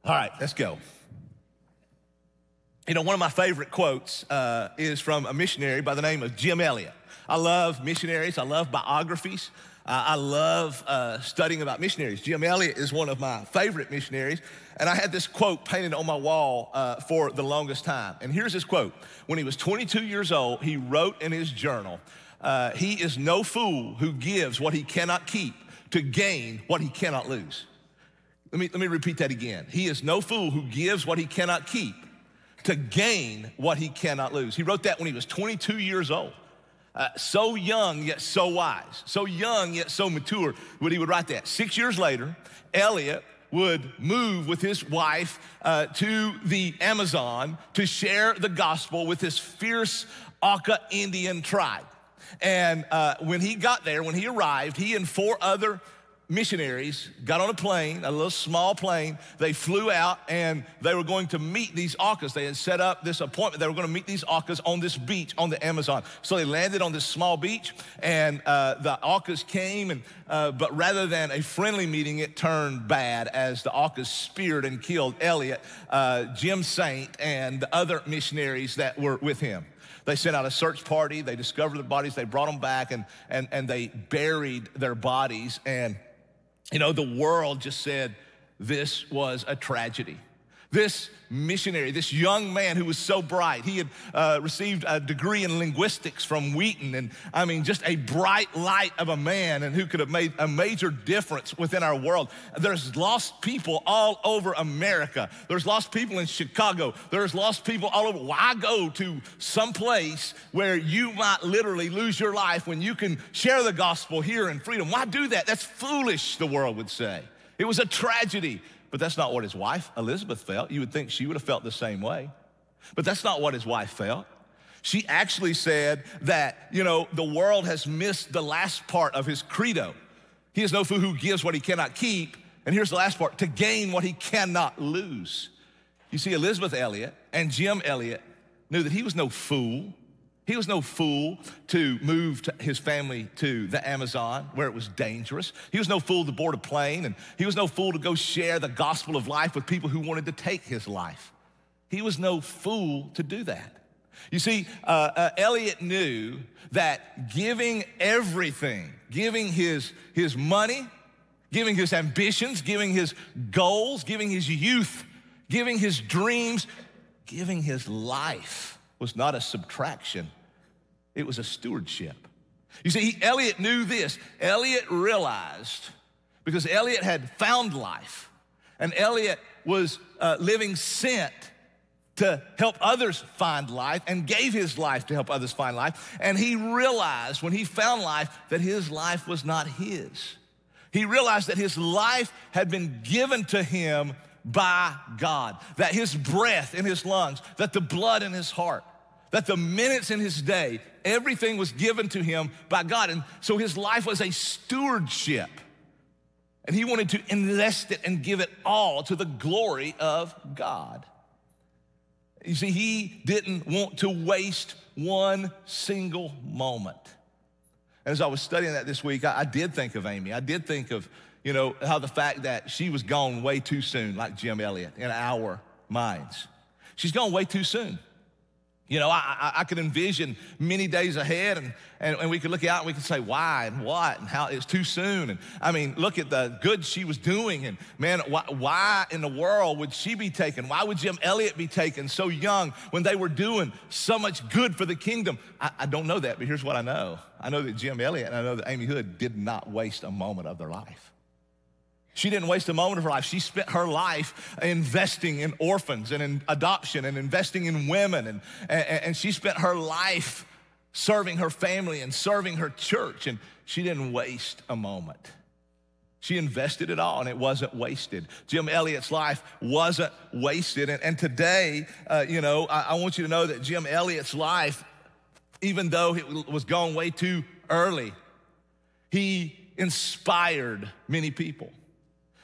All right, let's go. You know, one of my favorite quotes is from a missionary by the name of Jim Elliot. I love missionaries. I love biographies. I love studying about missionaries. Jim Elliot is one of my favorite missionaries. And I had this quote painted on my wall for the longest time. And here's his quote. When he was 22 years old, he wrote in his journal, he is no fool who gives what he cannot keep to gain what he cannot lose. Let me repeat that again. He is no fool who gives what he cannot keep to gain what he cannot lose. He wrote that when he was 22 years old. So young, yet so wise. So young, yet so mature, would he would write that. 6 years later, Elliot would move with his wife to the Amazon to share the gospel with this fierce Auca Indian tribe. And when he got there, when he arrived, he and 4 other missionaries got on a plane, a little small plane. They flew out and they were going to meet these Aucas. They had set up this appointment. They were going to meet these Aucas on this beach on the Amazon. So they landed on this small beach and the Aucas came, and but rather than a friendly meeting, it turned bad as the Aucas speared and killed Elliot, Jim Saint, and the other missionaries that were with him. They sent out a search party. They discovered the bodies. They brought them back and they buried their bodies. And you know, the world just said this was a tragedy. This missionary, this young man who was so bright, he had received a degree in linguistics from Wheaton, and I mean, just a bright light of a man and who could have made a major difference within our world. There's lost people all over America. There's lost people in Chicago. There's lost people all over. Why go to some place where you might literally lose your life when you can share the gospel here in freedom? Why do that? That's foolish, the world would say. It was a tragedy. But that's not what his wife, Elizabeth, felt. You would think she would have felt the same way. But that's not what his wife felt. She actually said that, you know, the world has missed the last part of his credo. He is no fool who gives what he cannot keep. And here's the last part, to gain what he cannot lose. You see, Elizabeth Elliot and Jim Elliot knew that he was no fool. He was no fool to move his family to the Amazon where it was dangerous. He was no fool to board a plane, and he was no fool to go share the gospel of life with people who wanted to take his life. He was no fool to do that. You see, Elliot knew that giving everything, giving his money, giving his ambitions, giving his goals, giving his youth, giving his dreams, giving his life was not a subtraction, it was a stewardship. You see, Elliot knew this. Elliot realized, because Elliot had found life, and Elliot was living sent to help others find life and gave his life to help others find life. And he realized when he found life that his life was not his. He realized that his life had been given to him by God, that his breath in his lungs, that the blood in his heart, that the minutes in his day, everything was given to him by God. And so his life was a stewardship. And he wanted to invest it and give it all to the glory of God. You see, he didn't want to waste one single moment. And as I was studying that this week, I did think of Amy. I did think of, you know, how the fact that she was gone way too soon, like Jim Elliot, in our minds. She's gone way too soon. You know, I could envision many days ahead, and we could look out and we could say why and what and how it's too soon. And I mean, look at the good she was doing, and man, why in the world would she be taken? Why would Jim Elliot be taken so young when they were doing so much good for the kingdom? I don't know that, but here's what I know. I know that Jim Elliot and I know that Amy Hood did not waste a moment of their life. She didn't waste a moment of her life. She spent her life investing in orphans and in adoption and investing in women. And she spent her life serving her family and serving her church. And she didn't waste a moment. She invested it all, and it wasn't wasted. Jim Elliot's life wasn't wasted. And today, you know, I want you to know that Jim Elliot's life, even though it was gone way too early, he inspired many people.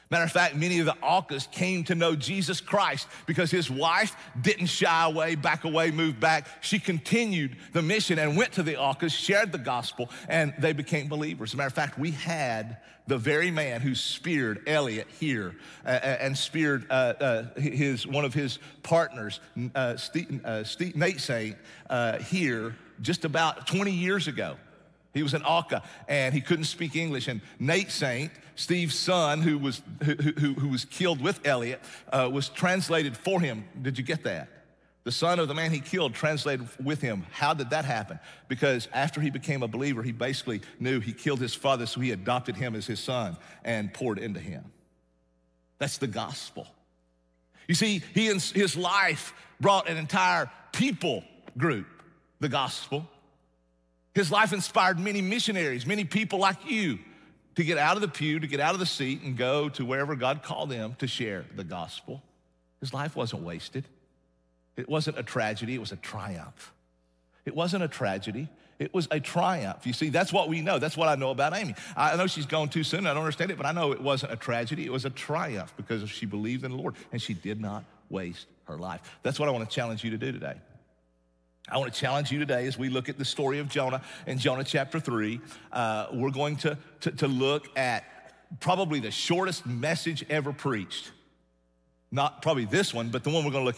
Matter of fact, many of the Aucas came to know Jesus Christ because his wife didn't shy away, back away, move back. She continued the mission and went to the Aucas, shared the gospel, and they became believers. As a matter of fact, we had the very man who speared Elliot here and speared one of his partners, Nate Saint, here just about 20 years ago. He was an Auca, and he couldn't speak English. And Nate Saint, Steve's son, who was killed with Elliot, was translated for him. Did you get that? The son of the man he killed translated with him. How did that happen? Because after he became a believer, he basically knew he killed his father, so he adopted him as his son and poured into him. That's the gospel. You see, his life brought an entire people group the gospel. His life inspired many missionaries, many people like you, to get out of the pew, to get out of the seat and go to wherever God called them to share the gospel. His life wasn't wasted. It wasn't a tragedy, it was a triumph. It wasn't a tragedy, it was a triumph. You see, that's what we know. That's what I know about Amy. I know she's gone too soon, I don't understand it, but I know it wasn't a tragedy, it was a triumph because she believed in the Lord and she did not waste her life. That's what I want to challenge you to do today. I want to challenge you today as we look at the story of Jonah in Jonah chapter 3. We're going to look at probably the shortest message ever preached. Not probably this one, but the one we're going to look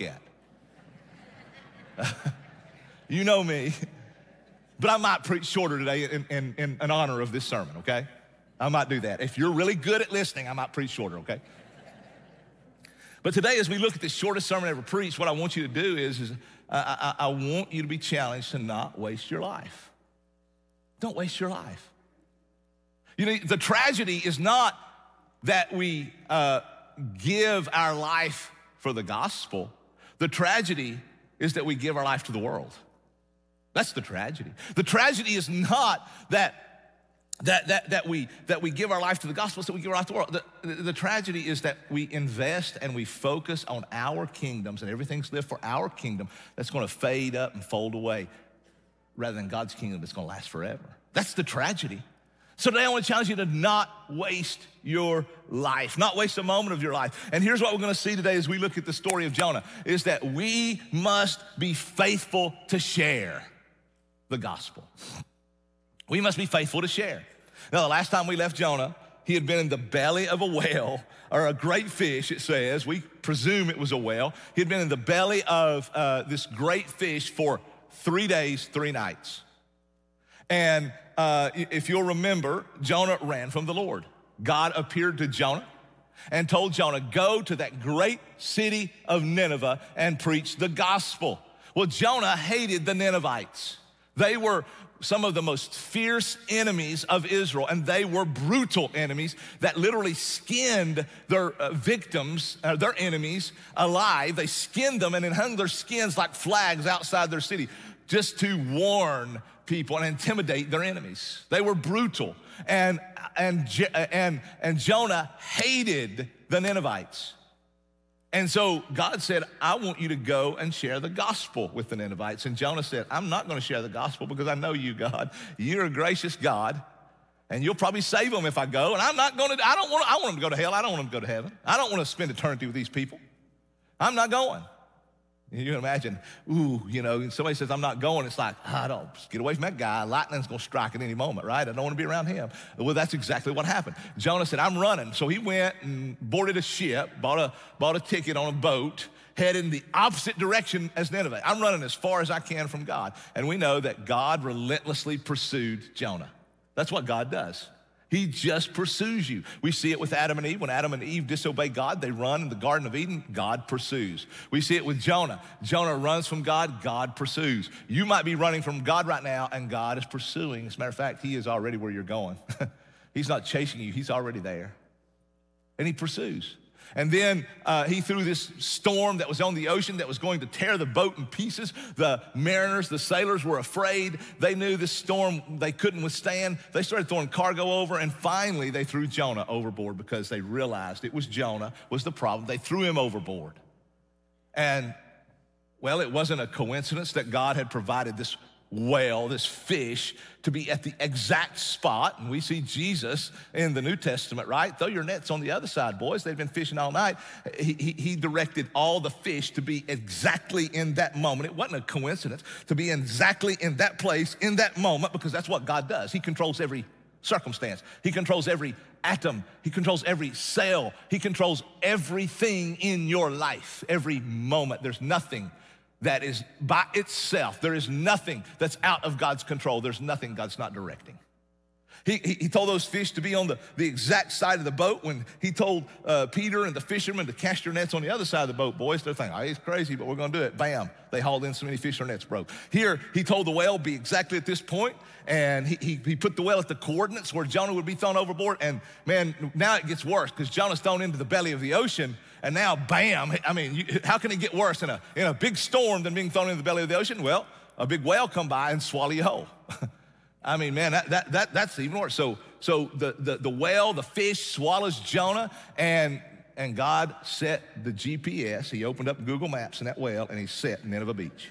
at. You know me, but I might preach shorter today in honor of this sermon, okay? I might do that. If you're really good at listening, I might preach shorter, okay? But today, as we look at the shortest sermon ever preached, what I want you to do is I want you to be challenged to not waste your life. Don't waste your life. You know, the tragedy is not that we give our life for the gospel. The tragedy is that we give our life to the world. That's the tragedy. The tragedy is not that we give our life to the gospel, so we give our life to the world. The tragedy is that we invest and we focus on our kingdoms and everything's lived for our kingdom that's going to fade up and fold away rather than God's kingdom that's going to last forever. That's the tragedy. So today I want to challenge you to not waste your life, not waste a moment of your life. And here's what we're going to see today as we look at the story of Jonah, is that we must be faithful to share the gospel. We must be faithful to share. Now, the last time we left Jonah, he had been in the belly of a whale, or a great fish, it says. We presume it was a whale. He had been in the belly of this great fish for 3 days, 3 nights. And if you'll remember, Jonah ran from the Lord. God appeared to Jonah and told Jonah, go to that great city of Nineveh and preach the gospel. Well, Jonah hated the Ninevites. They were some of the most fierce enemies of Israel, and they were brutal enemies that literally skinned their victims, their enemies, alive. They skinned them and then hung their skins like flags outside their city just to warn people and intimidate their enemies. They were brutal, and Jonah hated the Ninevites. And so God said, I want you to go and share the gospel with the Ninevites. And Jonah said, I'm not going to share the gospel because I know you, God. You're a gracious God, and you'll probably save them if I go. And I'm not going to, I want them to go to hell. I don't want them to go to heaven. I don't want to spend eternity with these people. I'm not going. You can imagine, somebody says, I'm not going. It's like, don't just get away from that guy. Lightning's going to strike at any moment, right? I don't want to be around him. Well, that's exactly what happened. Jonah said, I'm running. So he went and boarded a ship, bought a ticket on a boat, headed in the opposite direction as Nineveh. I'm running as far as I can from God. And we know that God relentlessly pursued Jonah. That's what God does. He just pursues you. We see it with Adam and Eve. When Adam and Eve disobey God, they run in the Garden of Eden. God pursues. We see it with Jonah. Jonah runs from God. God pursues. You might be running from God right now, and God is pursuing. As a matter of fact, he is already where you're going. He's not chasing you. He's already there. And he pursues. And then he threw this storm that was on the ocean that was going to tear the boat in pieces. The mariners, the sailors were afraid. They knew this storm they couldn't withstand. They started throwing cargo over, and finally they threw Jonah overboard because they realized it was Jonah was the problem. They threw him overboard. And, well, it wasn't a coincidence that God had provided this whale, this fish, to be at the exact spot. And we see Jesus in the New Testament, right? Throw your nets on the other side, boys. They've been fishing all night. He directed all the fish to be exactly in that moment. It wasn't a coincidence to be exactly in that place, in that moment, because that's what God does. He controls every circumstance. He controls every atom. He controls every cell. He controls everything in your life, every moment. There's nothing that is by itself. There is nothing that's out of God's control. There's nothing God's not directing. He told those fish to be on the exact side of the boat. When he told Peter and the fishermen to cast your nets on the other side of the boat, boys, they're thinking, oh, he's crazy, but we're gonna do it. Bam, they hauled in so many fish, their nets broke. Here, he told the whale be exactly at this point, and he put the whale at the coordinates where Jonah would be thrown overboard. And man, now it gets worse because Jonah's thrown into the belly of the ocean, and now bam, I mean, how can it get worse in a big storm than being thrown into the belly of the ocean? Well, a big whale come by and swallow you whole. I mean, man, that's even worse. So the whale, the fish swallows Jonah, and God set the GPS. He opened up Google Maps in that whale, and he set Nineveh Beach.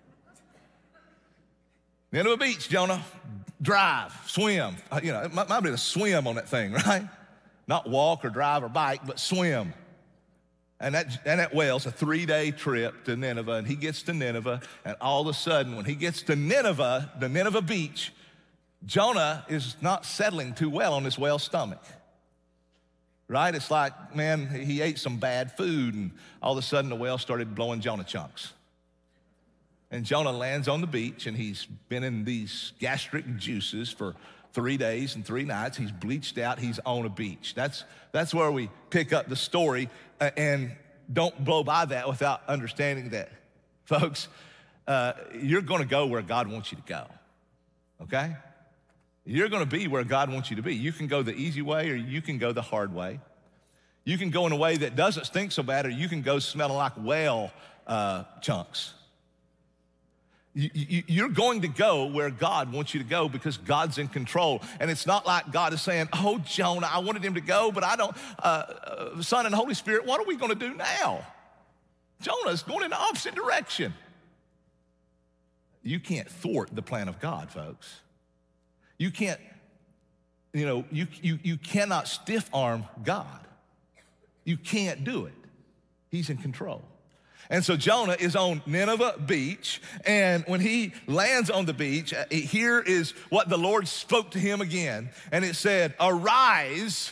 Nineveh Beach, Jonah, drive, swim. It might be a swim on that thing, right? Not walk or drive or bike, but swim. And that whale's a 3-day trip to Nineveh, and he gets to Nineveh, and all of a sudden, when he gets to Nineveh, the Nineveh Beach, Jonah is not settling too well on this whale's stomach, right? It's like, man, he ate some bad food, and all of a sudden the whale started blowing Jonah chunks. And Jonah lands on the beach, and he's been in these gastric juices for 3 days and 3 nights. He's bleached out. He's on a beach. That's where we pick up the story, and don't blow by that without understanding that, folks, you're going to go where God wants you to go, okay? You're going to be where God wants you to be. You can go the easy way, or you can go the hard way. You can go in a way that doesn't stink so bad, or you can go smelling like whale chunks. You're going to go where God wants you to go because God's in control. And it's not like God is saying, oh, Jonah, I wanted him to go, but I don't. Son and Holy Spirit, what are we going to do now? Jonah's going in the opposite direction. You can't thwart the plan of God, folks. You can't, you cannot stiff arm God. You can't do it. He's in control. And so Jonah is on Nineveh Beach, and when he lands on the beach, here is what the Lord spoke to him again. And it said, arise,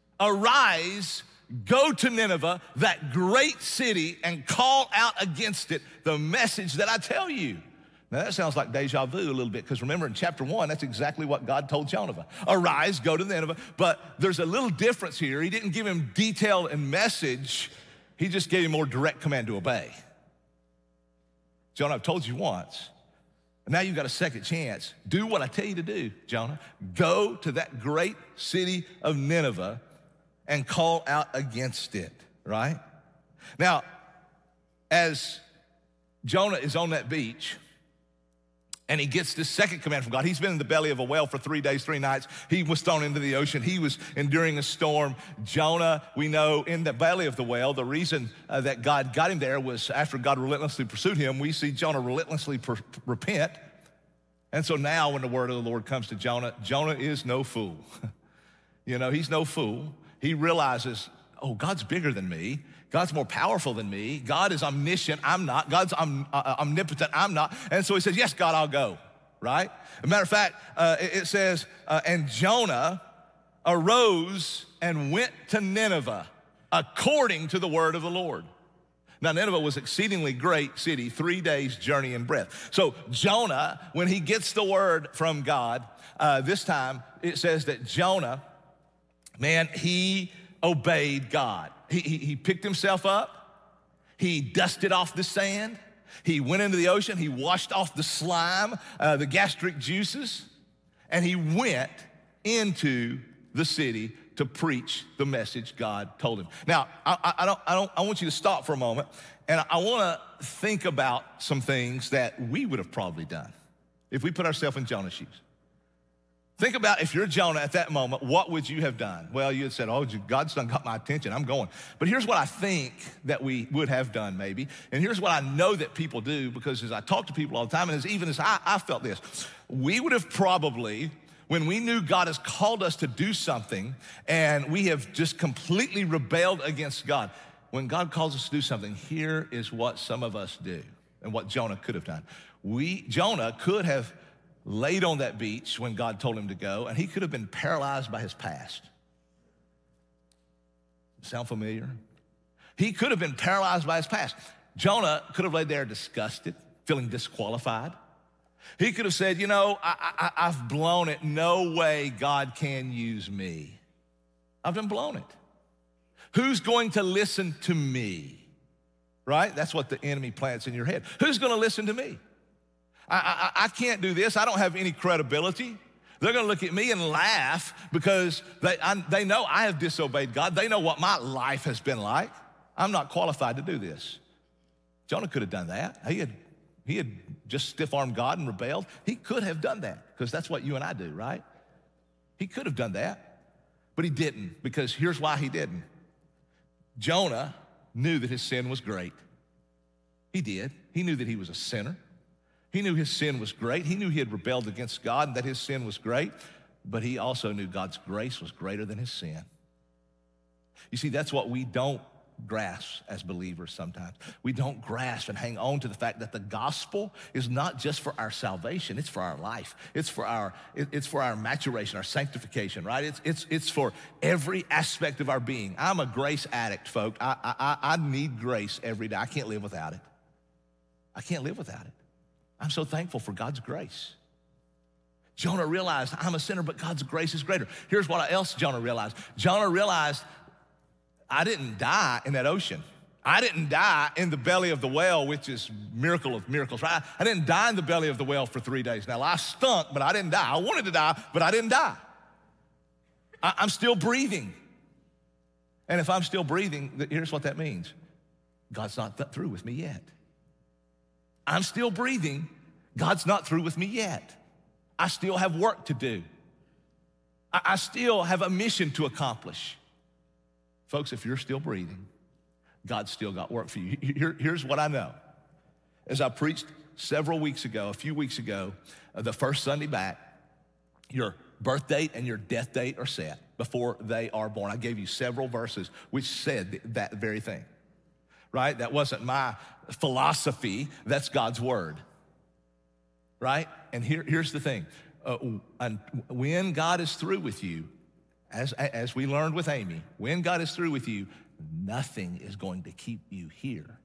go to Nineveh, that great city, and call out against it the message that I tell you. Now that sounds like deja vu a little bit, because remember in chapter 1, that's exactly what God told Jonah. Arise, go to Nineveh. But there's a little difference here. He didn't give him detail and message. He just gave him more direct command to obey. Jonah, I've told you once. Now you've got a second chance. Do what I tell you to do, Jonah. Go to that great city of Nineveh and call out against it, right? Now, as Jonah is on that beach, and he gets this second command from God. He's been in the belly of a whale for 3 days, 3 nights. He was thrown into the ocean. He was enduring a storm. Jonah, we know, in the belly of the whale, the reason that God got him there was after God relentlessly pursued him, we see Jonah relentlessly repent. And so now when the word of the Lord comes to Jonah, Jonah is no fool. He's no fool. He realizes, oh, God's bigger than me. God's more powerful than me. God is omniscient, I'm not. God's omnipotent, I'm not. And so he says, yes, God, I'll go, right? As a matter of fact, it says, and Jonah arose and went to Nineveh according to the word of the Lord. Now, Nineveh was an exceedingly great city, 3 days journey in breadth. So Jonah, when he gets the word from God, this time it says that Jonah, man, he obeyed God. He picked himself up. He dusted off the sand. He went into the ocean. He washed off the slime, the gastric juices, and he went into the city to preach the message God told him. Now, I want you to stop for a moment, and I want to think about some things that we would have probably done if we put ourselves in Jonah's shoes. Think about if you're Jonah at that moment, what would you have done? Well, you had said, oh, God's done got my attention, I'm going. But here's what I think that we would have done maybe, and here's what I know that people do, because as I talk to people all the time, and even as I felt this, we would have probably, when we knew God has called us to do something and we have just completely rebelled against God, when God calls us to do something, here is what some of us do and what Jonah could have done. Jonah could have laid on that beach when God told him to go, and he could have been paralyzed by his past. Sound familiar? He could have been paralyzed by his past. Jonah could have laid there disgusted, feeling disqualified. He could have said, you know, I've blown it. No way God can use me. I've been blown it. Who's going to listen to me? Right? That's what the enemy plants in your head. Who's going to listen to me? I can't do this. I don't have any credibility. They're going to look at me and laugh because they know I have disobeyed God. They know what my life has been like. I'm not qualified to do this. Jonah could have done that. He had just stiff-armed God and rebelled. He could have done that because that's what you and I do, right? He could have done that, but he didn't, because here's why he didn't. Jonah knew that his sin was great. He did. He knew that he was a sinner. He knew his sin was great. He knew he had rebelled against God and that his sin was great, but he also knew God's grace was greater than his sin. You see, that's what we don't grasp as believers sometimes. We don't grasp and hang on to the fact that the gospel is not just for our salvation, it's for our life. It's for our maturation, our sanctification, right? It's for every aspect of our being. I'm a grace addict, folks. I need grace every day. I can't live without it. I can't live without it. I'm so thankful for God's grace. Jonah realized I'm a sinner, but God's grace is greater. Here's what else Jonah realized. Jonah realized I didn't die in that ocean. I didn't die in the belly of the whale, which is miracle of miracles, right? I didn't die in the belly of the whale for 3 days. Now, I stunk, but I didn't die. I wanted to die, but I didn't die. I'm still breathing. And if I'm still breathing, here's what that means. God's not through with me yet. I'm still breathing. God's not through with me yet. I still have work to do. I still have a mission to accomplish. Folks, if you're still breathing, God's still got work for you. Here's what I know. As I preached a few weeks ago, the first Sunday back, your birth date and your death date are set before they are born. I gave you several verses which said that very thing, right? That wasn't my philosophy, that's God's word, right? And here's the thing. And when God is through with you, as we learned with Amy, when God is through with you, nothing is going to keep you here.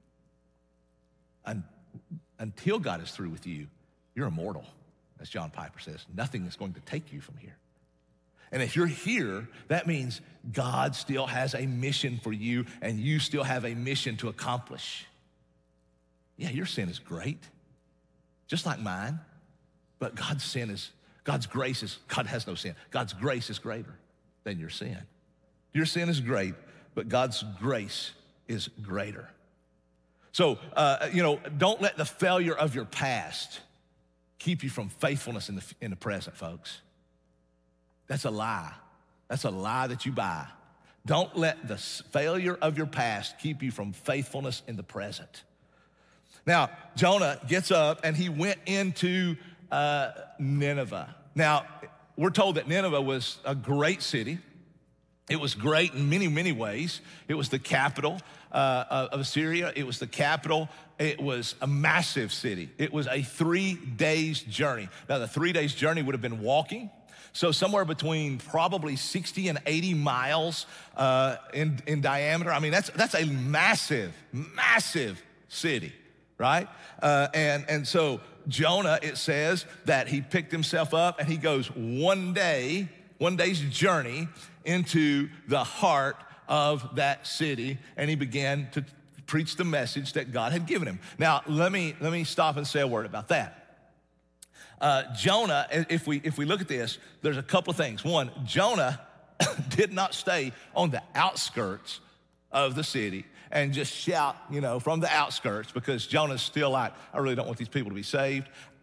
Until God is through with you, you're immortal, as John Piper says. Nothing is going to take you from here. And if you're here, that means God still has a mission for you, and you still have a mission to accomplish. Yeah, your sin is great, just like mine, but God's grace is, God has no sin. God's grace is greater than your sin. Your sin is great, but God's grace is greater. So, don't let the failure of your past keep you from faithfulness in the present, folks. That's a lie. That's a lie that you buy. Don't let the failure of your past keep you from faithfulness in the present. Now, Jonah gets up and he went into Nineveh. Now, we're told that Nineveh was a great city. It was great in many, many ways. It was the capital of Assyria. It was the capital. It was a massive city. It was a 3 days journey. Now, the 3 days journey would have been walking. So somewhere between probably 60 and 80 miles in diameter. I mean, that's a massive, massive city, right? And so Jonah, it says that he picked himself up and he goes 1 day's journey into the heart of that city, and he began to preach the message that God had given him. Now, let me stop and say a word about that. Jonah, if we look at this, there's a couple of things. One, Jonah did not stay on the outskirts of the city and just shout, from the outskirts, because Jonah's still like, I really don't want these people to be saved.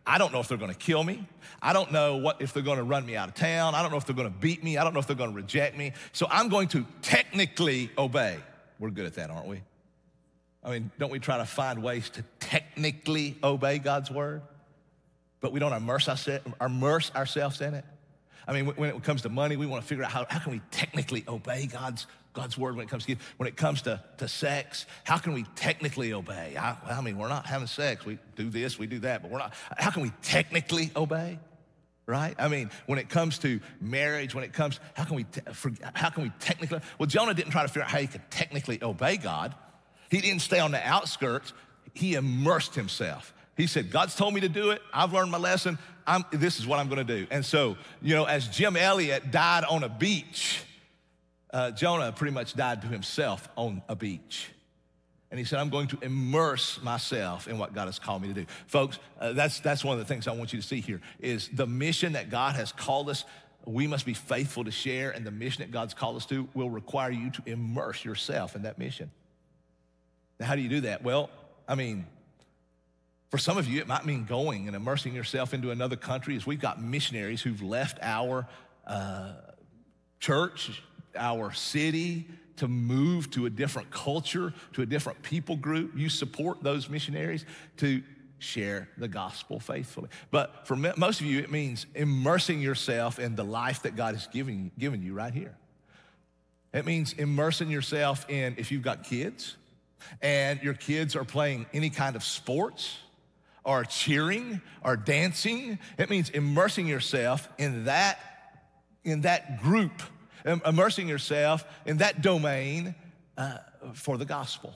I don't know if they're gonna kill me. I don't know if they're gonna run me out of town. I don't know if they're gonna beat me. I don't know if they're gonna reject me. So I'm going to technically obey. We're good at that, aren't we? I mean, don't we try to find ways to technically obey God's word? But we don't immerse ourselves in it. I mean, when it comes to money, we want to figure out how can we technically obey God's word when it comes to gifts. When it comes to sex, how can we technically obey? I mean, we're not having sex. We do this, we do that, but we're not. How can we technically obey? Right? I mean, when it comes to marriage, how can we technically? Well, Jonah didn't try to figure out how he could technically obey God. He didn't stay on the outskirts. He immersed himself. He said, God's told me to do it. I've learned my lesson. This is what I'm gonna do. And so, as Jim Elliot died on a beach, Jonah pretty much died to himself on a beach. And he said, I'm going to immerse myself in what God has called me to do. Folks, that's one of the things I want you to see here is the mission that God has called us. We must be faithful to share, and the mission that God's called us to will require you to immerse yourself in that mission. Now, how do you do that? Well, I mean, for some of you, it might mean going and immersing yourself into another country. As we've got missionaries who've left our church, our city, to move to a different culture, to a different people group. You support those missionaries to share the gospel faithfully. But for most of you, it means immersing yourself in the life that God has given you right here. It means immersing yourself in, if you've got kids and your kids are playing any kind of sports, or cheering, or dancing. It means immersing yourself in that group, immersing yourself in that domain for the gospel.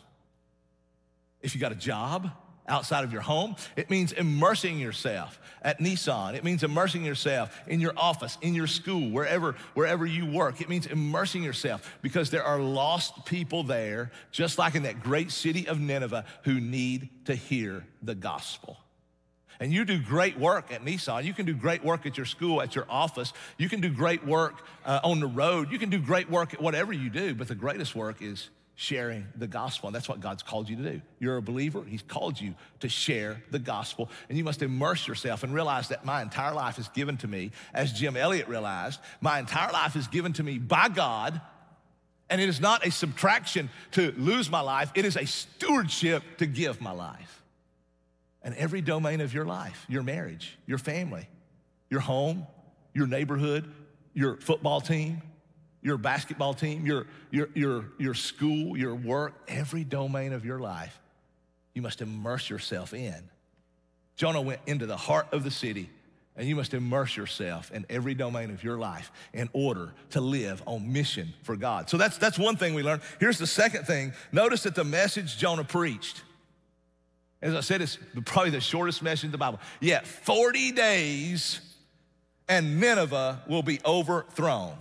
If you got a job outside of your home, it means immersing yourself at Nissan. It means immersing yourself in your office, in your school, wherever you work. It means immersing yourself because there are lost people there, just like in that great city of Nineveh, who need to hear the gospel. And you do great work at Nissan. You can do great work at your school, at your office. You can do great work on the road. You can do great work at whatever you do, but the greatest work is sharing the gospel, and that's what God's called you to do. You're a believer. He's called you to share the gospel, and you must immerse yourself and realize that my entire life is given to me, as Jim Elliot realized, my entire life is given to me by God, and it is not a subtraction to lose my life. It is a stewardship to give my life. And every domain of your life, your marriage, your family, your home, your neighborhood, your football team, your basketball team, your school, your work, every domain of your life, you must immerse yourself in. Jonah went into the heart of the city, and you must immerse yourself in every domain of your life in order to live on mission for God. So that's one thing we learned. Here's the second thing. Notice that the message Jonah preached, as I said, it's probably the shortest message in the Bible. Yet 40 days and Nineveh will be overthrown.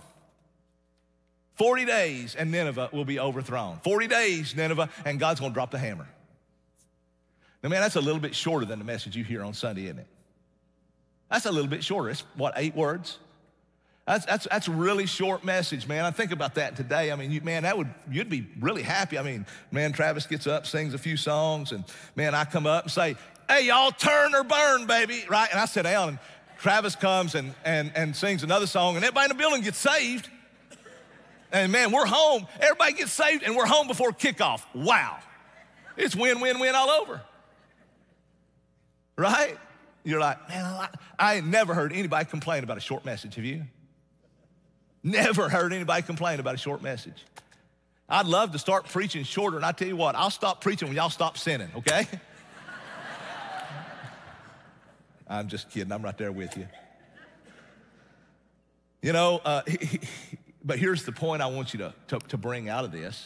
40 days and Nineveh will be overthrown. 40 days, Nineveh, and God's gonna drop the hammer. Now, man, that's a little bit shorter than the message you hear on Sunday, isn't it? That's a little bit shorter. It's, 8 words? That's a really short message, man. I think about that today. I mean, you'd be really happy. I mean, man, Travis gets up, sings a few songs, and man, I come up and say, hey, y'all, turn or burn, baby, right? And I sit down, and Travis comes and sings another song, and everybody in the building gets saved. And man, we're home. Everybody gets saved, and we're home before kickoff. Wow. It's win, win, win all over. Right? You're like, man, I ain't never heard anybody complain about a short message. Have you? Never heard anybody complain about a short message. I'd love to start preaching shorter, and I tell you what, I'll stop preaching when y'all stop sinning, okay? I'm just kidding. I'm right there with you. You know, but here's the point I want you to bring out of this.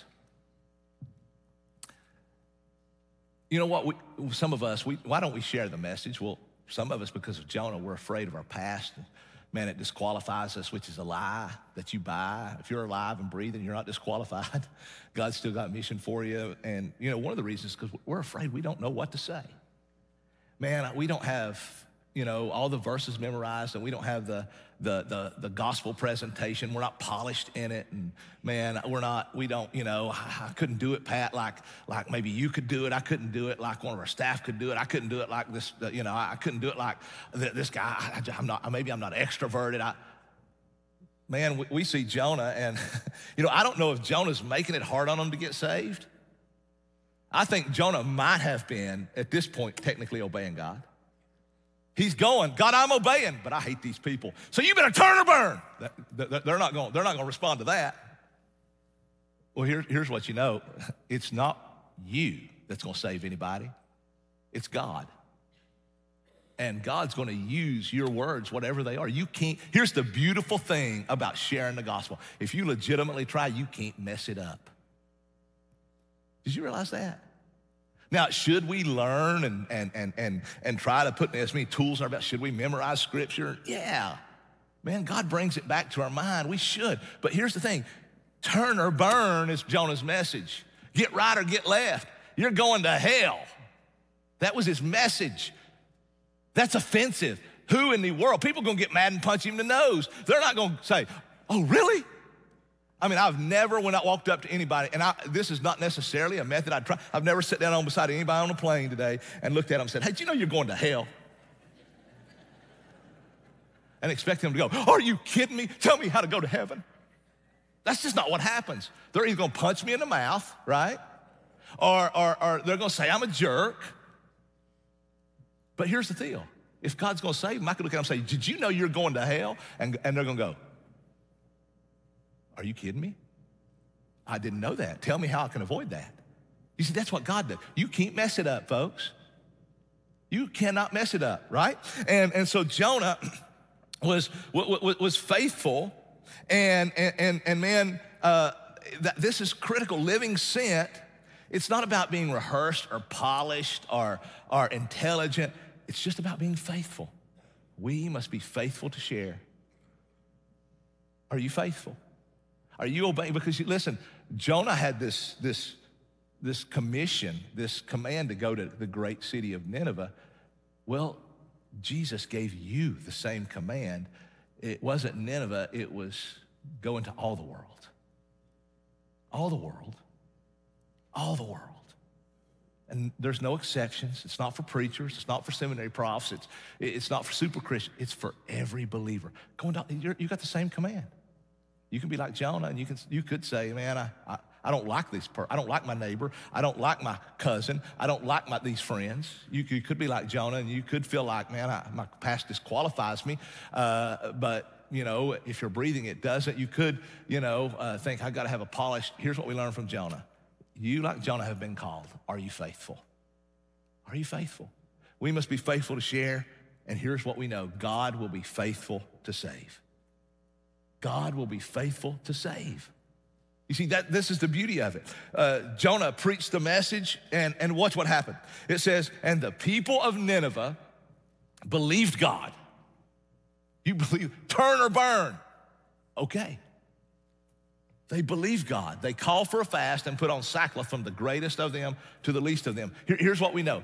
You know what? Some of us, why don't we share the message? Well, some of us, because of Jonah, we're afraid of our past. Man, it disqualifies us, which is a lie that you buy. If you're alive and breathing, you're not disqualified. God's still got mission for you. And, you know, one of the reasons is because we're afraid we don't know what to say. Man, we don't have all the verses memorized, and we don't have the gospel presentation. We're not polished in it, and man, we don't, I couldn't do it, Pat, like maybe you could do it. I couldn't do it like one of our staff could do it. I couldn't do it like this, I couldn't do it like this guy. Maybe I'm not extroverted. Man, we see Jonah, and I don't know if Jonah's making it hard on him to get saved. I think Jonah might have been, at this point, technically obeying God. He's going, God, I'm obeying, but I hate these people. So you better turn or burn. They're not going to respond to that. Well, here's what you know. It's not you that's going to save anybody. It's God. And God's going to use your words, whatever they are. You can't. Here's the beautiful thing about sharing the gospel. If you legitimately try, you can't mess it up. Did you realize that? Now, should we learn and try to put as many tools in our belt? Should we memorize scripture? Yeah. Man, God brings it back to our mind. We should. But here's the thing. Turn or burn is Jonah's message. Get right or get left. You're going to hell. That was his message. That's offensive. Who in the world? People are going to get mad and punch him in the nose. They're not going to say, oh, really? I mean, I've never, when I walked up to anybody, and this is not necessarily a method I'd try. I've never sat down beside anybody on a plane today and looked at them and said, hey, do you know you're going to hell? And expect them to go, are you kidding me? Tell me how to go to heaven. That's just not what happens. They're either going to punch me in the mouth, right? Or they're going to say I'm a jerk. But here's the deal. If God's going to save them, I could look at them and say, did you know you're going to hell? And they're going to go, are you kidding me? I didn't know that. Tell me how I can avoid that. You see, that's what God does. You can't mess it up, folks. You cannot mess it up, right? And so Jonah was faithful, and man, this is critical. Living sent, it's not about being rehearsed or polished or intelligent. It's just about being faithful. We must be faithful to share. Are you faithful? Are you obeying? Because listen, Jonah had this commission, this command to go to the great city of Nineveh. Well, Jesus gave you the same command. It wasn't Nineveh, it was go into all the world. All the world. All the world. And there's no exceptions. It's not for preachers. It's not for seminary profs. It's not for super Christians. It's for every believer. You got the same command. You can be like Jonah, and you could say, man, I don't like this person. I don't like my neighbor. I don't like my cousin. I don't like these friends. You could be like Jonah, and you could feel like, man, my past disqualifies me. But, if you're breathing, it doesn't. You could, think, I got to have a polished. Here's what we learned from Jonah. You, like Jonah, have been called. Are you faithful? Are you faithful? We must be faithful to share, and here's what we know. God will be faithful to save. God will be faithful to save. You see, this is the beauty of it. Jonah preached the message, and watch what happened. It says, and the people of Nineveh believed God. You believe, turn or burn. Okay. They believed God. They called for a fast and put on sackcloth from the greatest of them to the least of them. Here's what we know.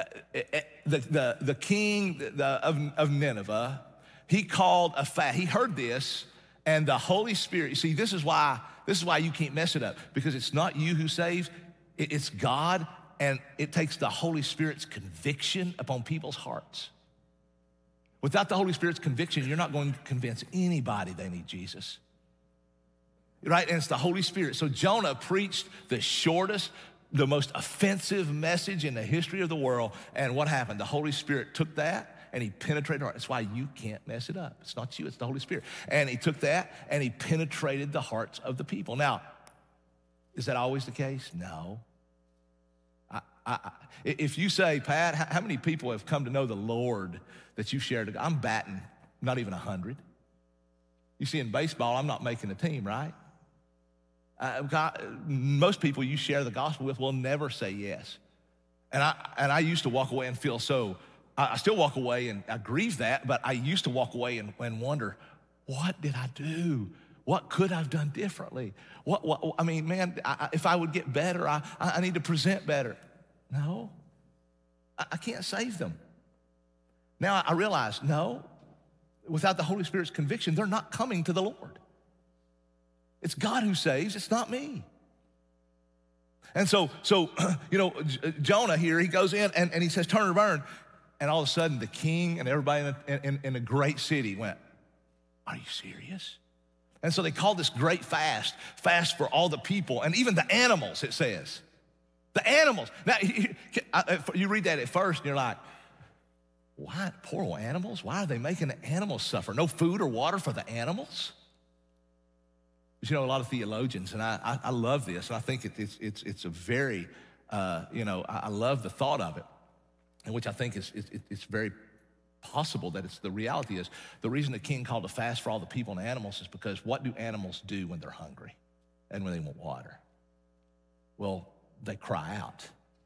The king of Nineveh, he called a fast. He heard this, and the Holy Spirit, you see, this is why you can't mess it up, because it's not you who saves, it's God, and it takes the Holy Spirit's conviction upon people's hearts. Without the Holy Spirit's conviction, you're not going to convince anybody they need Jesus. Right? And it's the Holy Spirit. So Jonah preached the shortest, the most offensive message in the history of the world. And what happened? The Holy Spirit took that and he penetrated heart. That's why you can't mess it up. It's not you, it's the Holy Spirit. And he took that and he penetrated the hearts of the people. Now, is that always the case? No. If you say, Pat, how many people have come to know the Lord that you shared? I'm batting not even 100. You see, in baseball, I'm not making the team, right? Most people you share the gospel with will never say yes. And I used to walk away and feel I still walk away and I grieve that, but I used to walk away and wonder, what did I do? What could I have done differently? I mean, man, if I would get better, I need to present better. No, I can't save them. Now I realize, no, without the Holy Spirit's conviction, they're not coming to the Lord. It's God who saves, it's not me. And so Jonah here, he goes in and he says, turn and burn. And all of a sudden, the king and everybody in a great city went, are you serious? And so they called this great fast for all the people and even the animals, it says. The animals. Now, you read that at first and you're like, why, poor old animals? Why are they making the animals suffer? No food or water for the animals? But a lot of theologians, and I love this, and I think it's a very, I love the thought of it, and which I think it's very possible that it's the reality is the reason the king called a fast for all the people and animals is because what do animals do when they're hungry and when they want water? Well, they cry out,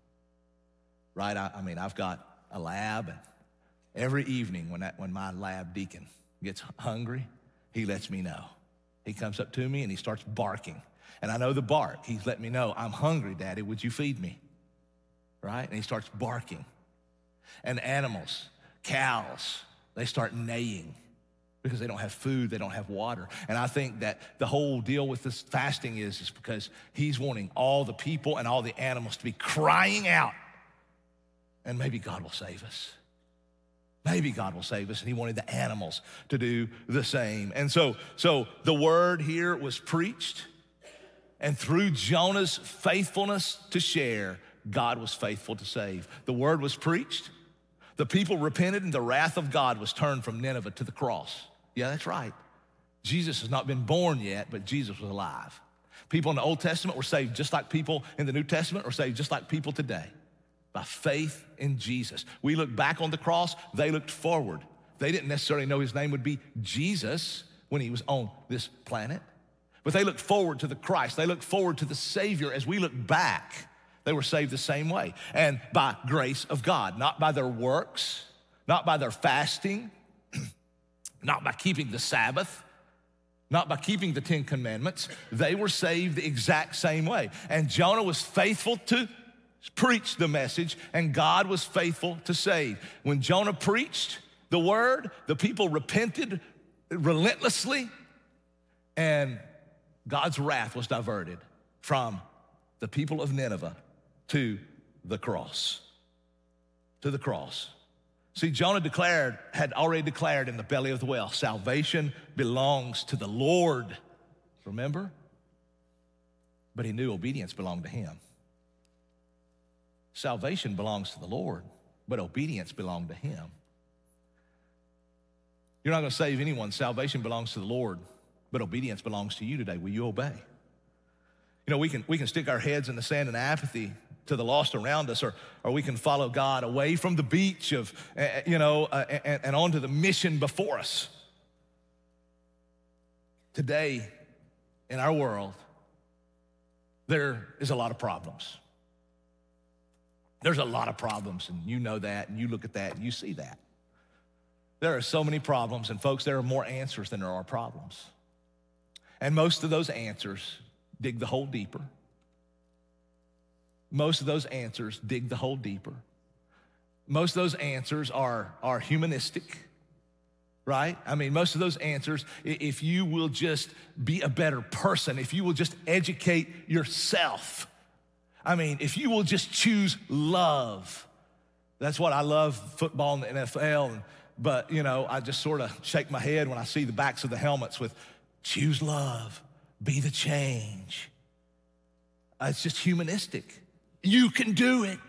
right? I've got a lab, and every evening when my lab deacon gets hungry, he lets me know. He comes up to me and he starts barking. And I know the bark. He's letting me know, I'm hungry, Daddy, would you feed me? Right? And he starts barking. And animals, cows, they start neighing because they don't have food, they don't have water. And I think that the whole deal with this fasting is because he's wanting all the people and all the animals to be crying out. And maybe God will save us. Maybe God will save us, and he wanted the animals to do the same. And so the word here was preached, and through Jonah's faithfulness to share, God was faithful to save. The word was preached, the people repented, and the wrath of God was turned from Nineveh to the cross. Yeah, that's right. Jesus has not been born yet, but Jesus was alive. People in the Old Testament were saved just like people in the New Testament are saved just like people today. By faith in Jesus. We look back on the cross, they looked forward. They didn't necessarily know his name would be Jesus when he was on this planet, but they looked forward to the Christ. They looked forward to the Savior. As we look back, they were saved the same way, and by grace of God, not by their works, not by their fasting, not by keeping the Sabbath, not by keeping the 10 Commandments. They were saved the exact same way. And Jonah was faithful to preached the message, and God was faithful to save. When Jonah preached the word, the people repented relentlessly, and God's wrath was diverted from the people of Nineveh to the cross. To the cross. See, Jonah had already declared in the belly of the whale, salvation belongs to the Lord. Remember? But he knew obedience belonged to him. Salvation belongs to the Lord, but obedience belonged to him. You're not going to save anyone. Salvation belongs to the Lord, but obedience belongs to you today. Will you obey? We can stick our heads in the sand in apathy to the lost around us, or we can follow God away from the beach and onto the mission before us. Today, in our world, there is a lot of problems. There's a lot of problems, and you know that, and you look at that, and you see that. There are so many problems, and folks, there are more answers than there are problems. And most of those answers dig the hole deeper. Most of those answers dig the hole deeper. Most of those answers are humanistic, right? Most of those answers, if you will just be a better person, if you will just educate yourself, if you will just choose love. That's what I love football and the NFL, but I just sort of shake my head when I see the backs of the helmets with choose love, be the change. It's just humanistic. You can do it.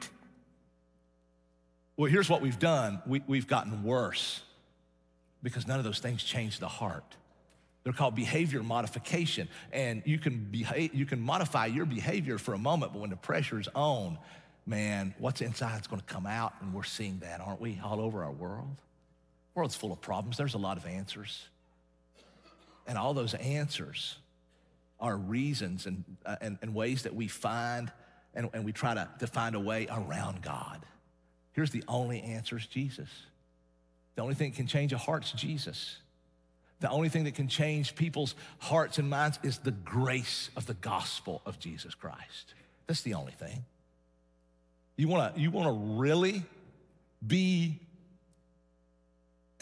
Well, here's what we've done. We've gotten worse because none of those things change the heart. They're called behavior modification, and you can modify your behavior for a moment, but when the pressure's on, man, what's inside is going to come out, and we're seeing that, aren't we, all over our world? The world's full of problems. There's a lot of answers, and all those answers are reasons and ways that we find, and we try to find a way around God. Here's the only answer is Jesus. The only thing that can change a heart's Jesus. The only thing that can change people's hearts and minds is the grace of the gospel of Jesus Christ. That's the only thing. You wanna really be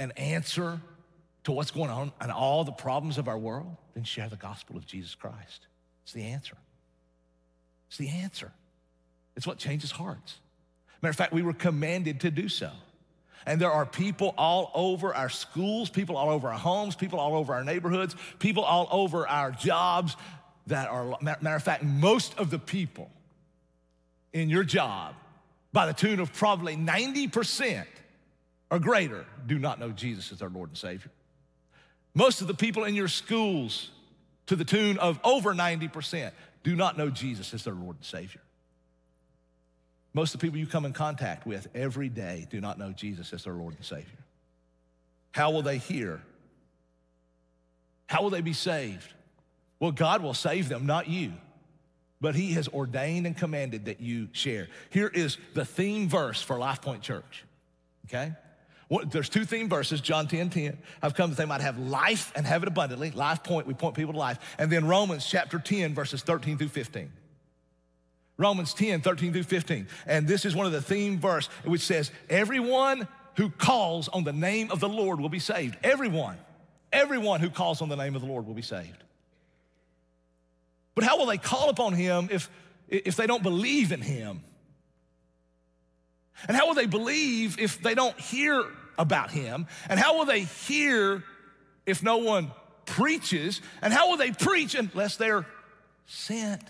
an answer to what's going on and all the problems of our world? Then share the gospel of Jesus Christ. It's the answer. It's the answer. It's what changes hearts. Matter of fact, we were commanded to do so. And there are people all over our schools, people all over our homes, people all over our neighborhoods, people all over our jobs that are, matter of fact, most of the people in your job, by the tune of probably 90% or greater, do not know Jesus as their Lord and Savior. Most of the people in your schools, to the tune of over 90%, do not know Jesus as their Lord and Savior. Most of the people you come in contact with every day do not know Jesus as their Lord and Savior. How will they hear? How will they be saved? Well, God will save them, not you. But he has ordained and commanded that you share. Here is the theme verse for Life Point Church, okay? There's two theme verses, John 10:10. I've come that they might have life and have it abundantly. Life Point, we point people to life. And then Romans chapter 10, verses 13 through 15. Romans 10, 13 through 15. And this is one of the theme verse which says, everyone who calls on the name of the Lord will be saved. Everyone who calls on the name of the Lord will be saved. But how will they call upon him if they don't believe in him? And how will they believe if they don't hear about him? And how will they hear if no one preaches? And how will they preach unless they're sent?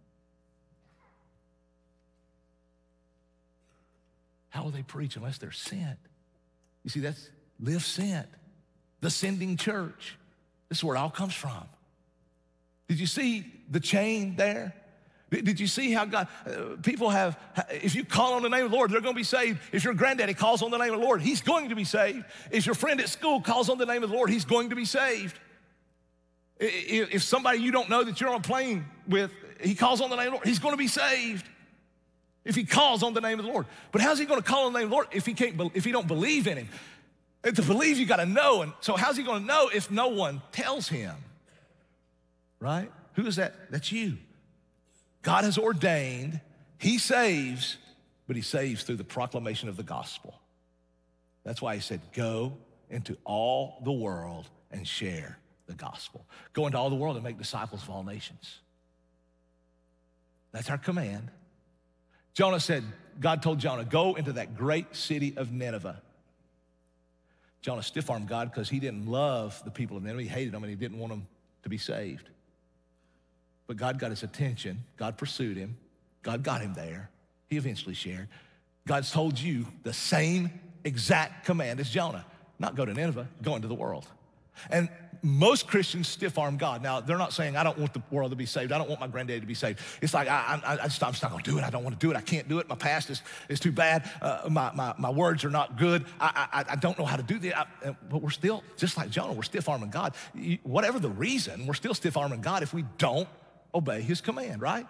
How will they preach unless they're sent? You see, that's live sent, the sending church. This is where it all comes from. Did you see the chain there? Did you see how God, people have, if you call on the name of the Lord, they're going to be saved. If your granddaddy calls on the name of the Lord, he's going to be saved. If your friend at school calls on the name of the Lord, he's going to be saved. If somebody you don't know that you're on a plane with, he calls on the name of the Lord, he's going to be saved. If he calls on the name of the Lord. But how's he going to call on the name of the Lord if he don't believe in him? And to believe, you got to know. And so how's he going to know if no one tells him? Right? Who is that? That's you. God has ordained, he saves, but he saves through the proclamation of the gospel. That's why he said, go into all the world and share the gospel. Go into all the world and make disciples of all nations. That's our command. Jonah said, God told Jonah, go into that great city of Nineveh. Jonah stiff-armed God because he didn't love the people of Nineveh. He hated them and he didn't want them to be saved. But God got his attention. God pursued him. God got him there. He eventually shared. God's told you the same exact command as Jonah. Not go to Nineveh, go into the world. And most Christians stiff-arm God. Now, they're not saying, I don't want the world to be saved. I don't want my granddaddy to be saved. It's like, I'm just not going to do it. I don't want to do it. I can't do it. My past is too bad. My words are not good. I don't know how to do that. But we're still, just like Jonah, we're stiff-arming God. Whatever the reason, we're still stiff-arming God if we don't obey his command, right?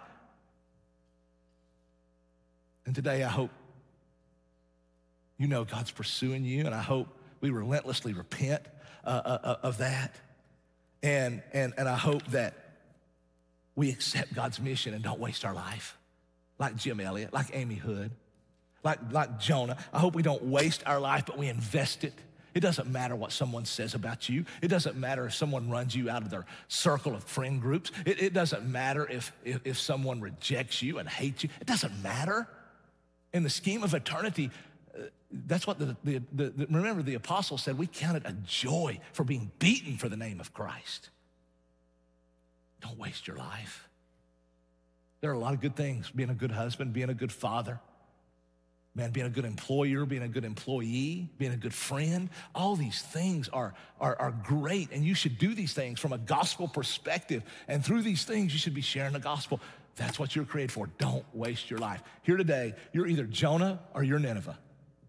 And today, I hope you know God's pursuing you, and I hope we relentlessly repent of that. And I hope that we accept God's mission and don't waste our life. Like Jim Elliot, like Amy Hood, like Jonah. I hope we don't waste our life, but we invest it. It doesn't matter what someone says about you. It doesn't matter if someone runs you out of their circle of friend groups. It doesn't matter if someone rejects you and hates you. It doesn't matter. In the scheme of eternity, that's what remember the apostle said, we count it a joy for being beaten for the name of Christ. Don't waste your life. There are a lot of good things, being a good husband, being a good father, man, being a good employer, being a good employee, being a good friend. All these things are great, and you should do these things from a gospel perspective. And through these things, you should be sharing the gospel. That's what you're created for. Don't waste your life. Here today, you're either Jonah or you're Nineveh.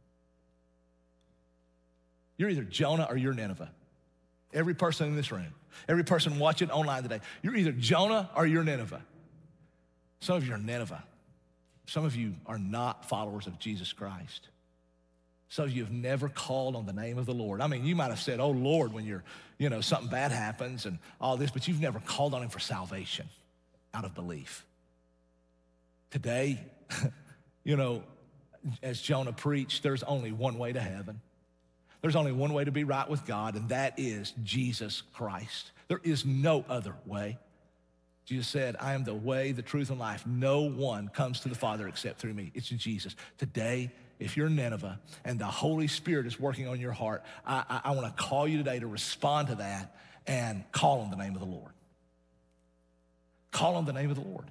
You're either Jonah or you're Nineveh. Every person in this room, every person watching online today, you're either Jonah or you're Nineveh. Some of you are Nineveh. Some of you are not followers of Jesus Christ. Some of you have never called on the name of the Lord. I mean, you might have said, oh, Lord, when something bad happens and all this, but you've never called on him for salvation out of belief. Today, as Jonah preached, there's only one way to heaven. There's only one way to be right with God, and that is Jesus Christ. There is no other way. Jesus said, I am the way, the truth, and life. No one comes to the Father except through me. It's Jesus. Today, if you're Nineveh and the Holy Spirit is working on your heart, I want to call you today to respond to that and call on the name of the Lord. Call on the name of the Lord.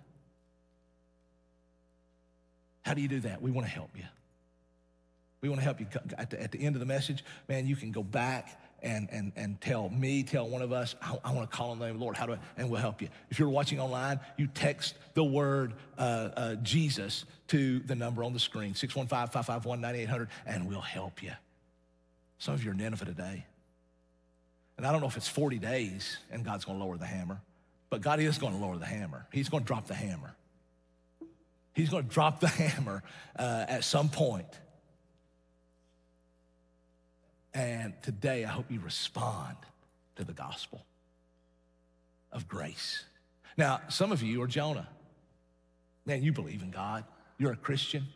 How do you do that? We want to help you. We want to help you. At the end of the message, man, you can go back and tell me, tell one of us, I want to call on the name of the Lord. How do I? And we'll help you. If you're watching online, you text the word Jesus to the number on the screen, 615-551-9800, and we'll help you. Some of you are in Nineveh today. And I don't know if it's 40 days and God's going to lower the hammer, but God is going to lower the hammer. He's going to drop the hammer. He's going to drop the hammer at some point. And today, I hope you respond to the gospel of grace. Now, some of you are Jonah. Man, you believe in God. You're a Christian.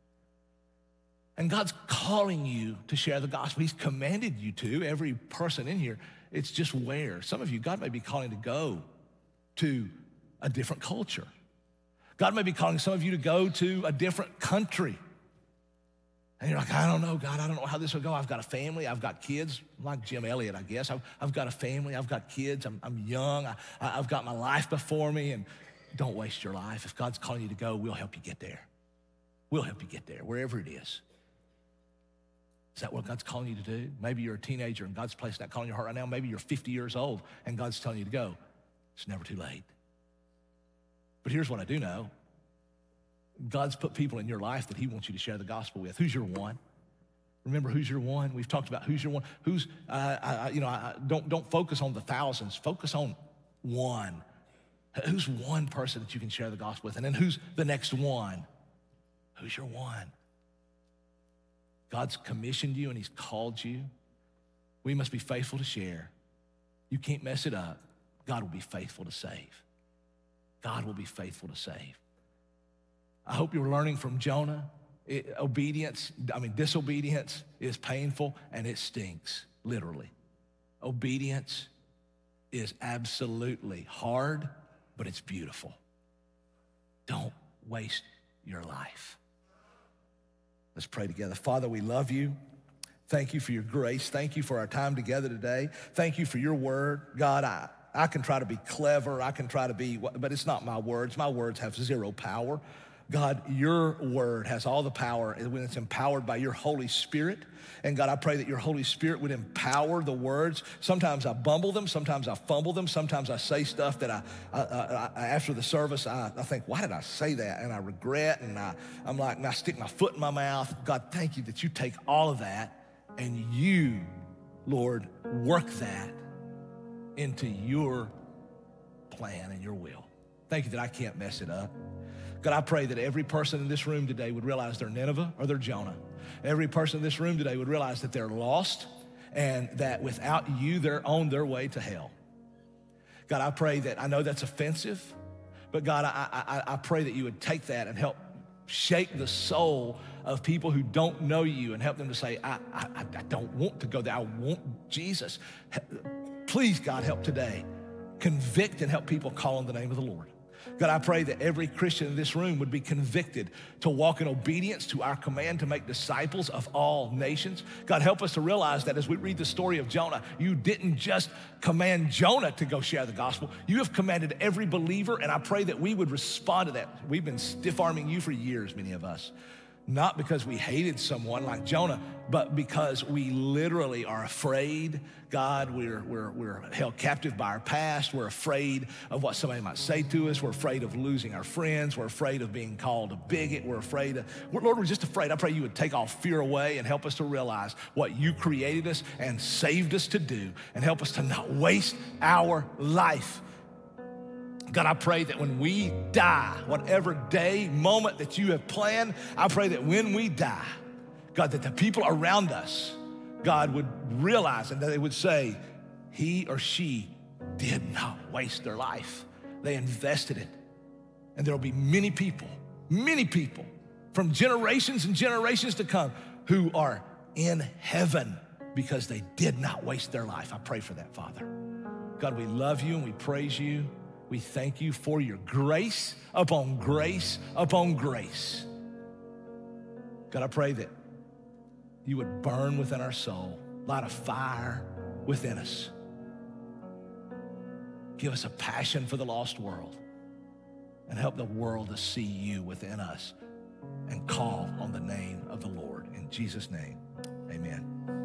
And God's calling you to share the gospel. He's commanded you to, every person in here. It's just where. Some of you, God may be calling to go to a different culture. God may be calling some of you to go to a different country. And you're like, I don't know, God, I don't know how this will go. I've got a family, I've got kids, I'm like Jim Elliott, I guess. I've got a family, I've got kids, I'm young, I've got my life before me, and don't waste your life. If God's calling you to go, we'll help you get there. We'll help you get there, wherever it is. Is that what God's calling you to do? Maybe you're a teenager and God's placed that call in your heart right now. Maybe you're 50 years old and God's telling you to go. It's never too late. But here's what I do know. God's put people in your life that he wants you to share the gospel with. Who's your one? Remember who's your one? We've talked about who's your one. Who's, don't focus on the thousands. Focus on one. Who's one person that you can share the gospel with? And then who's the next one? Who's your one? God's commissioned you and he's called you. We must be faithful to share. You can't mess it up. God will be faithful to save. God will be faithful to save. I hope you're learning from Jonah. Disobedience is painful and it stinks, literally. Obedience is absolutely hard, but it's beautiful. Don't waste your life. Let's pray together. Father, we love you. Thank you for your grace. Thank you for our time together today. Thank you for your word. God, I can try to be clever. I can try to be, but it's not my words. My words have zero power. God, your word has all the power when it's empowered by your Holy Spirit. And God, I pray that your Holy Spirit would empower the words. Sometimes I bumble them. Sometimes I fumble them. Sometimes I say stuff that I after the service, I think, why did I say that? And I regret, and I'm like, and I stick my foot in my mouth. God, thank you that you take all of that and you, Lord, work that into your plan and your will. Thank you that I can't mess it up. God, I pray that every person in this room today would realize they're Nineveh or they're Jonah. Every person in this room today would realize that they're lost and that without you, they're on their way to hell. God, I pray that, I know that's offensive, but God, I pray that you would take that and help shake the soul of people who don't know you and help them to say, I don't want to go there. I want Jesus. Please, God, help today. Convict and help people call on the name of the Lord. God, I pray that every Christian in this room would be convicted to walk in obedience to our command to make disciples of all nations. God, help us to realize that as we read the story of Jonah, you didn't just command Jonah to go share the gospel. You have commanded every believer, and I pray that we would respond to that. We've been stiff-arming you for years, many of us. Not because we hated someone like Jonah, but because we literally are afraid. God, we're held captive by our past. We're afraid of what somebody might say to us. We're afraid of losing our friends. We're afraid of being called a bigot. Lord, we're just afraid. I pray you would take all fear away and help us to realize what you created us and saved us to do, and help us to not waste our life. God, I pray that when we die, whatever day, moment that you have planned, I pray that when we die, God, that the people around us, God, would realize and that they would say, he or she did not waste their life. They invested it. And there will be many people from generations and generations to come who are in heaven because they did not waste their life. I pray for that, Father. God, we love you and we praise you. We thank you for your grace upon grace upon grace. God, I pray that you would burn within our soul, light a fire within us. Give us a passion for the lost world and help the world to see you within us and call on the name of the Lord. In Jesus' name, amen.